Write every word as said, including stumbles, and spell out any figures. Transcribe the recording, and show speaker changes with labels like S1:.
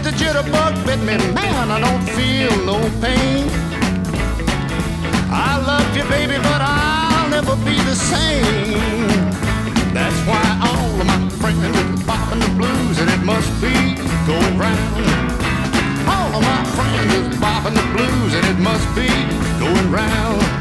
S1: the jitterbug bit me, man, I don't feel no pain. I love you, baby, but I'll never be the same. That's why all of my friends are bopping the blues, and it must be going round. All of my friends is bopping the blues, and it must be going round.